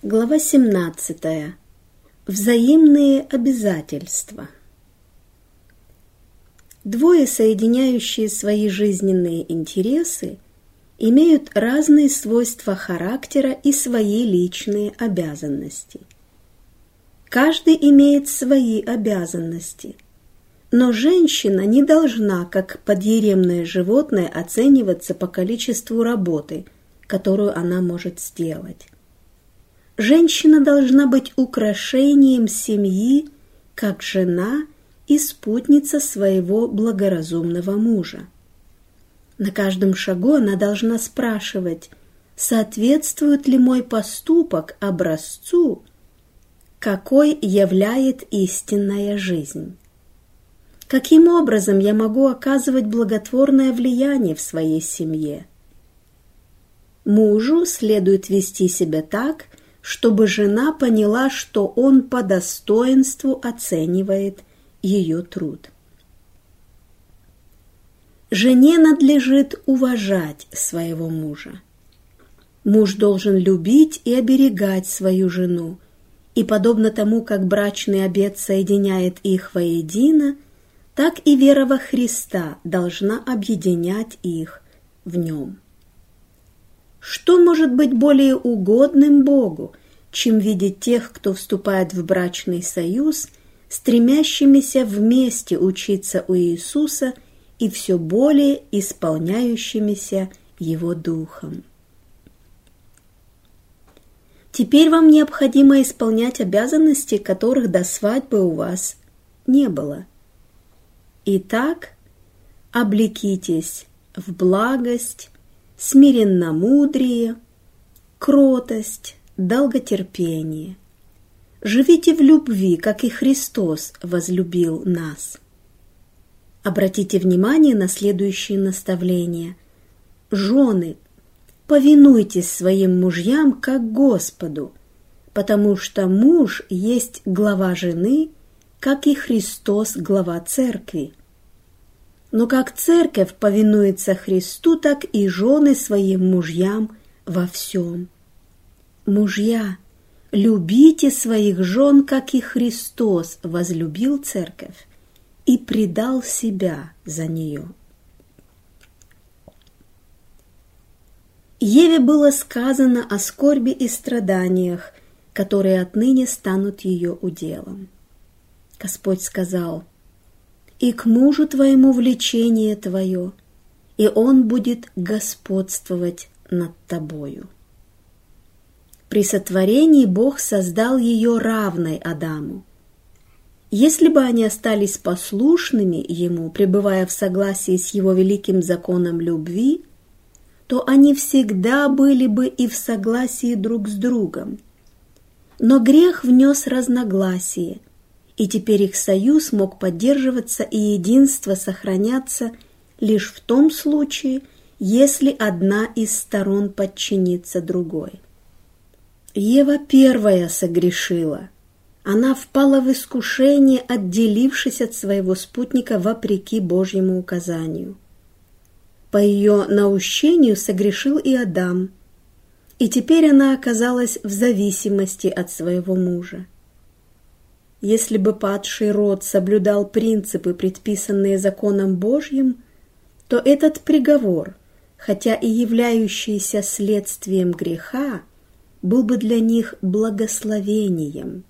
Глава 17. Взаимные обязательства. Двое, соединяющие свои жизненные интересы, имеют разные свойства характера и свои личные обязанности. Каждый имеет свои обязанности, но женщина не должна, как подъеремное животное, оцениваться по количеству работы, которую она может сделать. Женщина должна быть украшением семьи, как жена и спутница своего благоразумного мужа. На каждом шагу она должна спрашивать, соответствует ли мой поступок образцу, какой являет истинная жизнь. Каким образом я могу оказывать благотворное влияние в своей семье? Мужу следует вести себя так, чтобы жена поняла, что он по достоинству оценивает ее труд. Жене надлежит уважать своего мужа. Муж должен любить и оберегать свою жену, и подобно тому, как брачный обет соединяет их воедино, так и вера во Христа должна объединять их в нем. Что может быть более угодным Богу, чем видеть тех, кто вступает в брачный союз, стремящимися вместе учиться у Иисуса и все более исполняющимися Его Духом? Теперь вам необходимо исполнять обязанности, которых до свадьбы у вас не было. Итак, облекитесь в благость, смиренномудрие, кротость, долготерпение. Живите в любви, как и Христос возлюбил нас. Обратите внимание на следующие наставления. Жены, повинуйтесь своим мужьям, как Господу, потому что муж есть глава жены, как и Христос глава церкви. Но как церковь повинуется Христу, так и жены своим мужьям во всем. Мужья, любите своих жен, как и Христос возлюбил церковь и предал себя за нее. Еве было сказано о скорби и страданиях, которые отныне станут ее уделом. Господь сказал: «И к мужу твоему влечение твое, и он будет господствовать над тобою». При сотворении Бог создал ее равной Адаму. Если бы они остались послушными Ему, пребывая в согласии с Его великим законом любви, то они всегда были бы и в согласии друг с другом. Но грех внес разногласие, и теперь их союз мог поддерживаться и единство сохраняться лишь в том случае, если одна из сторон подчинится другой. Ева первая согрешила. Она впала в искушение, отделившись от своего спутника вопреки Божьему указанию. По ее наущению согрешил и Адам, и теперь она оказалась в зависимости от своего мужа. Если бы падший род соблюдал принципы, предписанные законом Божьим, то этот приговор, хотя и являющийся следствием греха, был бы для них благословением.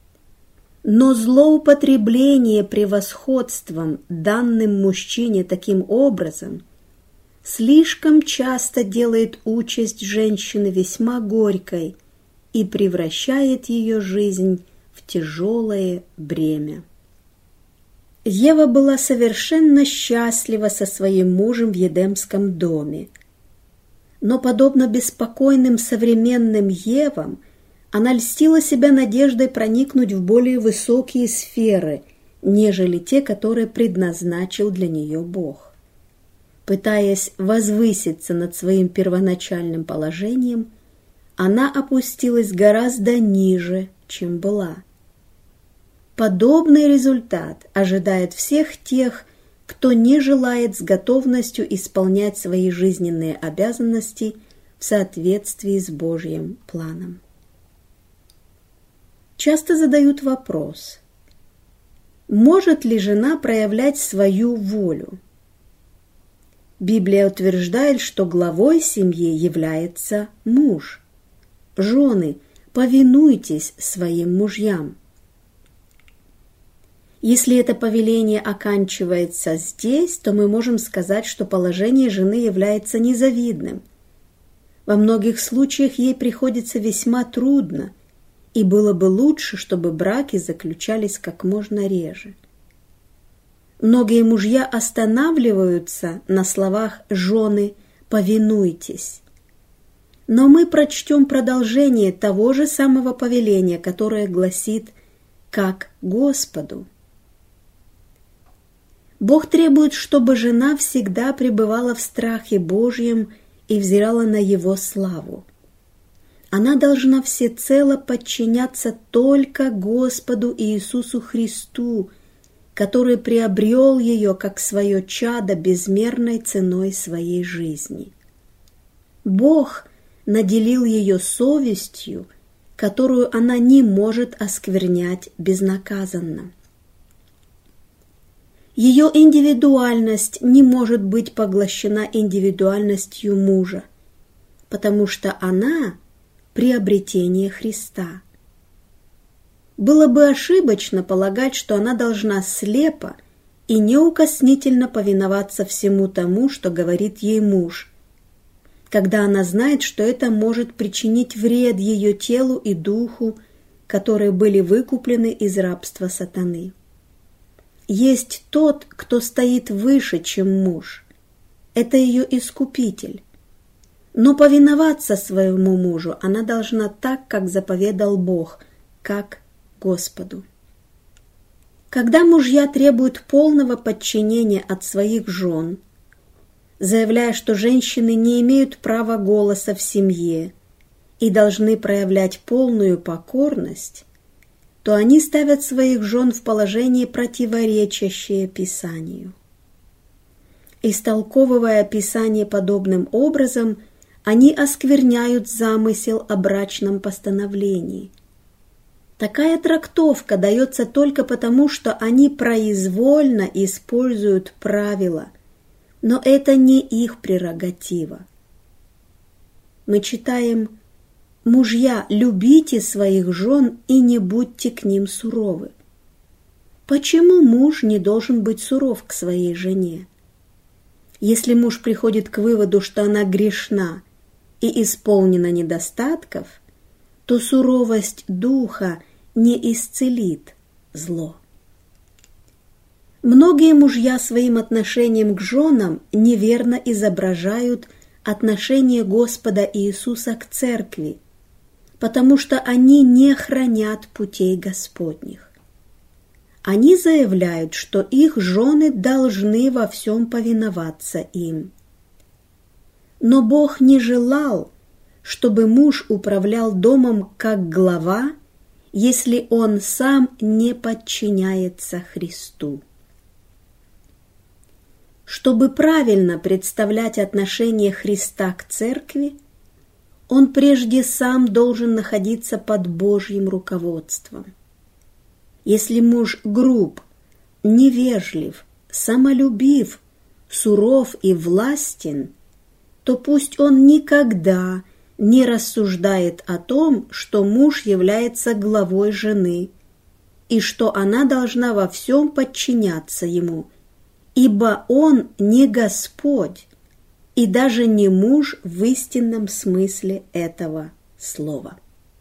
Но злоупотребление превосходством, данным мужчине таким образом, слишком часто делает участь женщины весьма горькой и превращает ее жизнь в тяжелое бремя. Ева была совершенно счастлива со своим мужем в Едемском доме. Но, подобно беспокойным современным Евам, она льстила себя надеждой проникнуть в более высокие сферы, нежели те, которые предназначил для нее Бог. Пытаясь возвыситься над своим первоначальным положением, она опустилась гораздо ниже, чем была. Подобный результат ожидает всех тех, кто не желает с готовностью исполнять свои жизненные обязанности в соответствии с Божьим планом. часто задают вопрос: может ли жена проявлять свою волю? Библия утверждает, что главой семьи является муж. Жены, повинуйтесь своим мужьям. Если это повеление оканчивается здесь, то мы можем сказать, что положение жены является незавидным. Во многих случаях ей приходится весьма трудно, и было бы лучше, чтобы браки заключались как можно реже. Многие мужья останавливаются на словах «жены, повинуйтесь». Но мы прочтем продолжение того же самого повеления, которое гласит «как Господу». Бог требует, чтобы жена всегда пребывала в страхе Божьем и взирала на Его славу. Она должна всецело подчиняться только Господу Иисусу Христу, который приобрел ее как свое чадо безмерной ценой своей жизни. Бог наделил ее совестью, которую она не может осквернять безнаказанно. Ее индивидуальность не может быть поглощена индивидуальностью мужа, потому что она – приобретение Христа. Было бы ошибочно полагать, что она должна слепо и неукоснительно повиноваться всему тому, что говорит ей муж, когда она знает, что это может причинить вред ее телу и духу, которые были выкуплены из рабства сатаны. Есть тот, кто стоит выше, чем муж. Это ее искупитель. Но повиноваться своему мужу она должна так, как заповедал Бог, как Господу. Когда мужья требуют полного подчинения от своих жен, заявляя, что женщины не имеют права голоса в семье и должны проявлять полную покорность, то они ставят своих жен в положение, противоречащее Писанию. Истолковывая Писание подобным образом, они оскверняют замысел о брачном постановлении. Такая трактовка дается только потому, что они произвольно используют правила, но это не их прерогатива. Мы читаем: «Мужья, любите своих жен и не будьте к ним суровы». Почему муж не должен быть суров к своей жене? Если муж приходит к выводу, что она грешна и исполнена недостатков, то суровость духа не исцелит зло. Многие мужья своим отношением к женам неверно изображают отношение Господа Иисуса к церкви, потому что они не хранят путей Господних. Они заявляют, что их жены должны во всем повиноваться им. Но Бог не желал, чтобы муж управлял домом как глава, если он сам не подчиняется Христу. Чтобы правильно представлять отношение Христа к церкви, он прежде сам должен находиться под Божьим руководством. Если муж груб, невежлив, самолюбив, суров и властен, то пусть он никогда не рассуждает о том, что муж является главой жены и что она должна во всем подчиняться ему, ибо он не Господь и даже не муж в истинном смысле этого слова.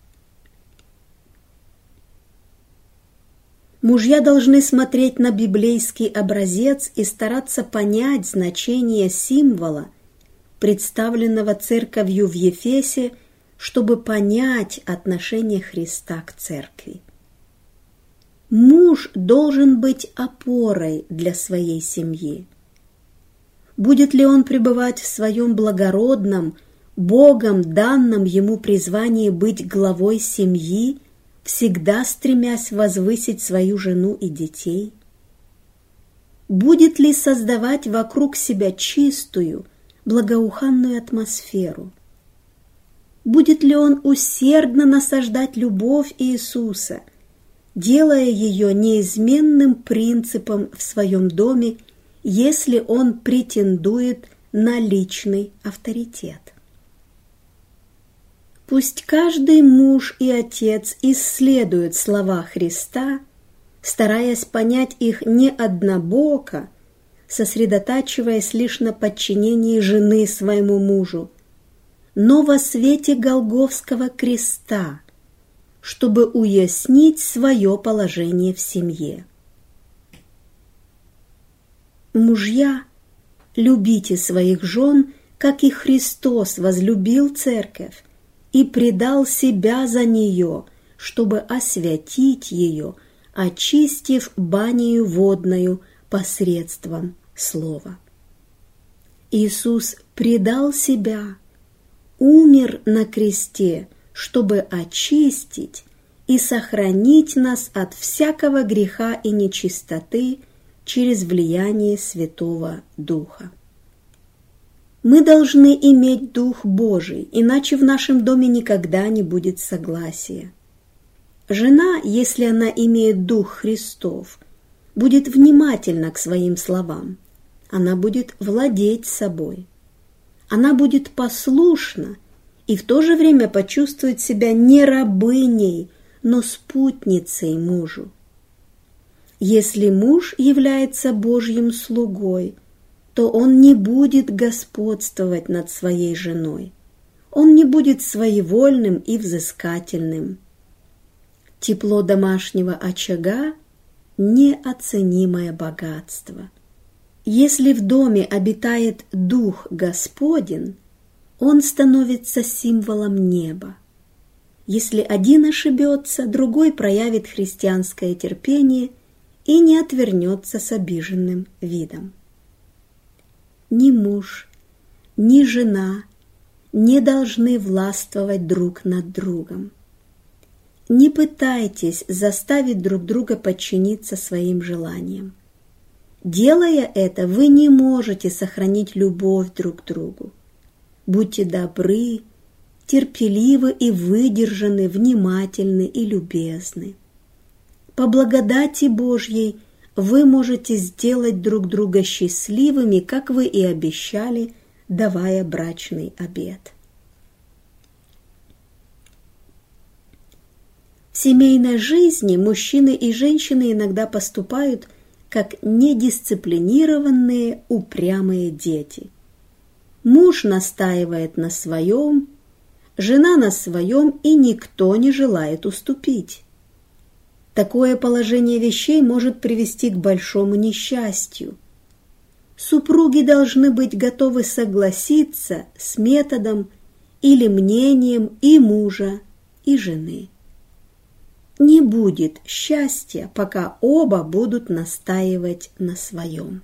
Мужья должны смотреть на библейский образец и стараться понять значение символа, представленного церковью в Ефесе, чтобы понять отношение Христа к церкви. Муж должен быть опорой для своей семьи. Будет ли он пребывать в своем благородном, Богом данном ему призвании быть главой семьи, всегда стремясь возвысить свою жену и детей? Будет ли создавать вокруг себя чистую, благоуханную атмосферу? Будет ли он усердно насаждать любовь Иисуса делая ее неизменным принципом в своем доме, если он претендует на личный авторитет. Пусть каждый муж и отец исследует слова Христа, стараясь понять их не однобоко, сосредотачиваясь лишь на подчинении жены своему мужу, но во свете Голгофского креста, чтобы уяснить свое положение в семье. Мужья, любите своих жен, как и Христос возлюбил церковь и предал себя за нее, чтобы освятить ее, очистив банею водною посредством слова. Иисус предал себя, умер на кресте, чтобы очистить и сохранить нас от всякого греха и нечистоты через влияние Святого Духа. Мы должны иметь Дух Божий, иначе в нашем доме никогда не будет согласия. Жена, если она имеет Дух Христов, будет внимательна к своим словам. Она будет владеть собой. Она будет послушна и в то же время почувствует себя не рабыней, но спутницей мужу. Если муж является Божьим слугой, то он не будет господствовать над своей женой. Он не будет своевольным и взыскательным. Тепло домашнего очага – неоценимое богатство. Если в доме обитает Дух Господень, он становится символом неба. Если один ошибется, другой проявит христианское терпение и не отвернется с обиженным видом. Ни муж, ни жена не должны властвовать друг над другом. Не пытайтесь заставить друг друга подчиниться своим желаниям. Делая это, вы не можете сохранить любовь друг к другу. Будьте добры, терпеливы и выдержаны, внимательны и любезны. По благодати Божьей вы можете сделать друг друга счастливыми, как вы и обещали, давая брачный обет. В семейной жизни мужчины и женщины иногда поступают как недисциплинированные, упрямые дети. Муж настаивает на своем, жена на своем, и никто не желает уступить. Такое положение вещей может привести к большому несчастью. Супруги должны быть готовы согласиться с методом или мнением и мужа, и жены. Не будет счастья, пока оба будут настаивать на своем.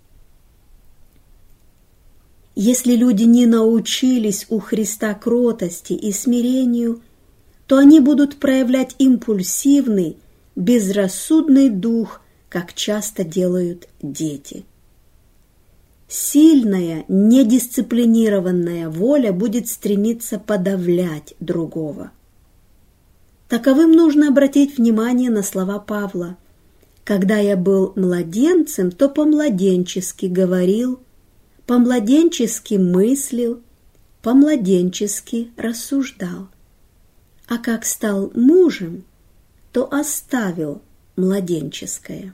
Если люди не научились у Христа кротости и смирению, то они будут проявлять импульсивный, безрассудный дух, как часто делают дети. Сильная, недисциплинированная воля будет стремиться подавлять другого. Таковым нужно обратить внимание на слова Павла. «Когда я был младенцем, то по-младенчески говорил, по-младенчески мыслил, по-младенчески рассуждал. А как стал мужем, то оставил младенческое».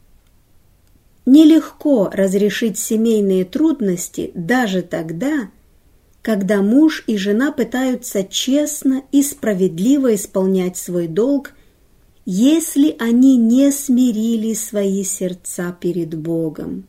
Нелегко разрешить семейные трудности даже тогда, когда муж и жена пытаются честно и справедливо исполнять свой долг, если они не смирили свои сердца перед Богом.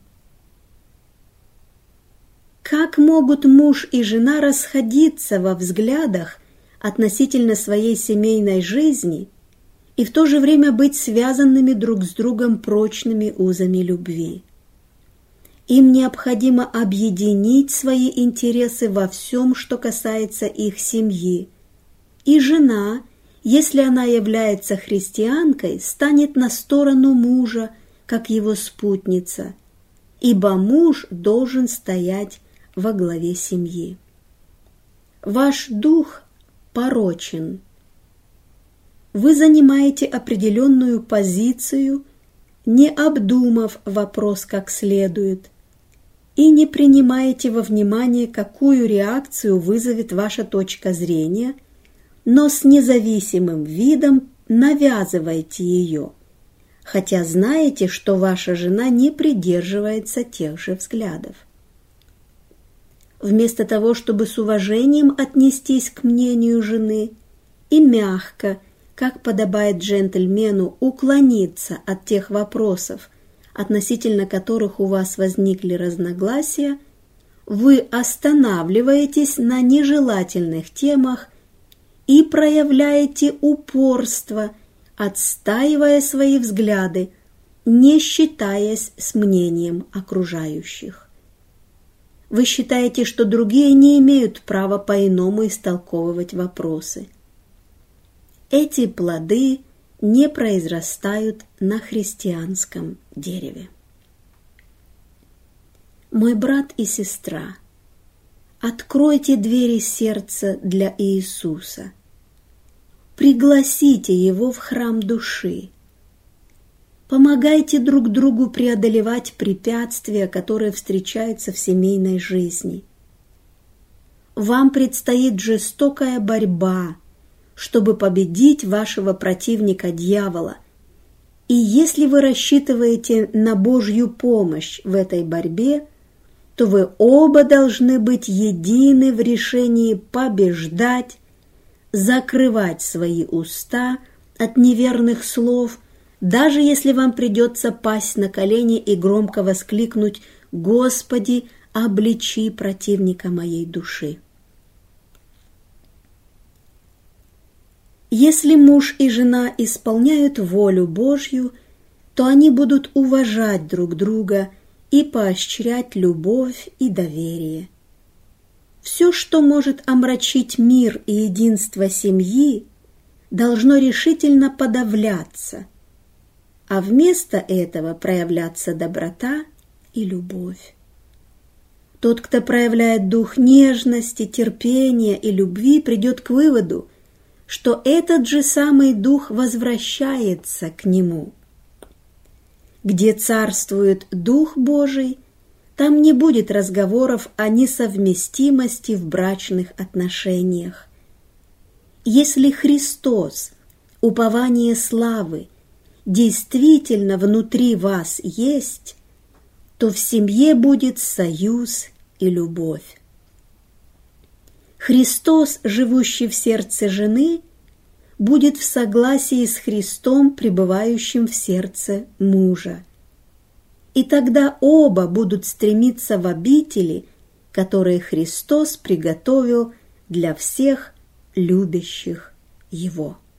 Как могут муж и жена расходиться во взглядах относительно своей семейной жизни и в то же время быть связанными друг с другом прочными узами любви? Им необходимо объединить свои интересы во всем, что касается их семьи. И жена, если она является христианкой, станет на сторону мужа, как его спутница, ибо муж должен стоять во главе семьи. Ваш дух порочен. вы занимаете определенную позицию, не обдумав вопрос как следует, и не принимаете во внимание, какую реакцию вызовет ваша точка зрения, но с независимым видом навязываете ее, хотя знаете, что ваша жена не придерживается тех же взглядов. Вместо того, чтобы с уважением отнестись к мнению жены и мягко, как подобает джентльмену, уклониться от тех вопросов, относительно которых у вас возникли разногласия, вы останавливаетесь на нежелательных темах и проявляете упорство, отстаивая свои взгляды, не считаясь с мнением окружающих. Вы считаете, что другие не имеют права по-иному истолковывать вопросы. Эти плоды не произрастают на христианском дереве. Мой брат и сестра, откройте двери сердца для Иисуса. Пригласите Его в храм души. Помогайте друг другу преодолевать препятствия, которые встречаются в семейной жизни. Вам предстоит жестокая борьба, чтобы победить вашего противника дьявола. И если вы рассчитываете на Божью помощь в этой борьбе, то вы оба должны быть едины в решении побеждать, закрывать свои уста от неверных слов, даже если вам придется пасть на колени и громко воскликнуть: «Господи, обличи противника моей души». Если муж и жена исполняют волю Божью, то они будут уважать друг друга и поощрять любовь и доверие. Все, что может омрачить мир и единство семьи, должно решительно подавляться, а вместо этого проявляться доброта и любовь. Тот, кто проявляет дух нежности, терпения и любви, придет к выводу, что этот же самый дух возвращается к нему. Где царствует Дух Божий, там не будет разговоров о несовместимости в брачных отношениях. Если Христос, упование славы, действительно внутри вас есть, то в семье будет союз и любовь. Христос, живущий в сердце жены, будет в согласии с Христом, пребывающим в сердце мужа. И тогда оба будут стремиться в обители, которые Христос приготовил для всех любящих Его.